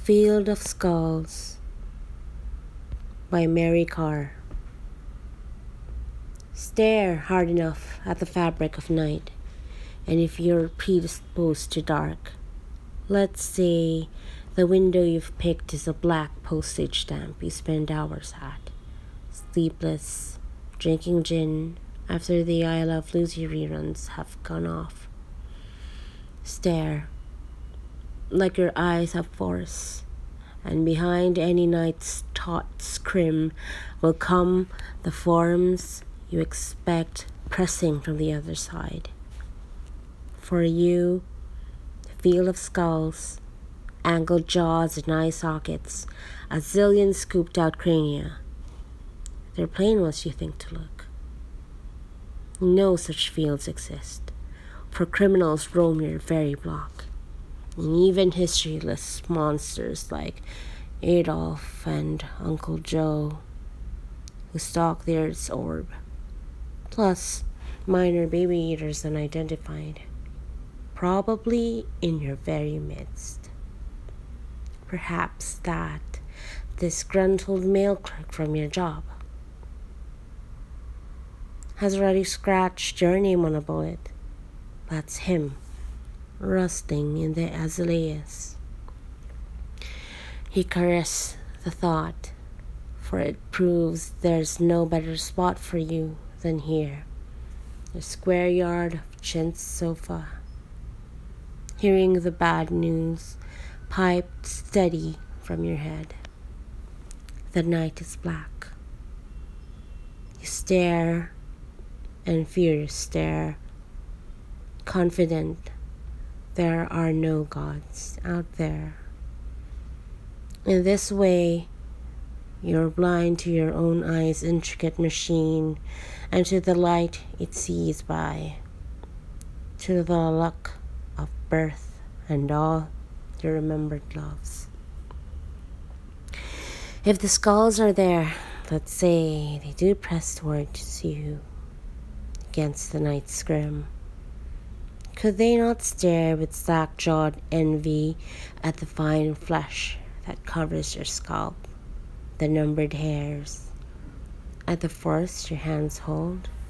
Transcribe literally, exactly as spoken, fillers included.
Field of Skulls by Mary Carr. Stare hard enough at the fabric of night, and if you're predisposed to dark, let's say the window you've picked is a black postage stamp you spend hours at, sleepless, drinking gin after the I Love Lucy reruns have gone off. Stare, like your eyes have force, and behind any night's taut scrim will come the forms you expect pressing from the other side. For you, the field of skulls, angled jaws and eye sockets, a zillion scooped out crania. They're plain ones you think to look. No such fields exist, for criminals roam your very block. And even historyless monsters like Adolf and Uncle Joe, who stalk the Earth's orb, plus minor baby eaters unidentified, probably in your very midst. Perhaps that disgruntled mail clerk from your job has already scratched your name on a bullet. That's him, rusting in the azaleas. He caressed the thought, for it proves there's no better spot for you than here, the square yard of chintz sofa. Hearing the bad news piped steady from your head. The night is black. You stare and fear stare, confident there are no gods out there. In this way, you're blind to your own eye's intricate machine and to the light it sees by, to the luck of birth and all your remembered loves. If the skulls are there, let's say they do press towards you against the night's scrim, could they not stare with slack-jawed envy at the fine flesh that covers your scalp, the numbered hairs, at the force your hands hold?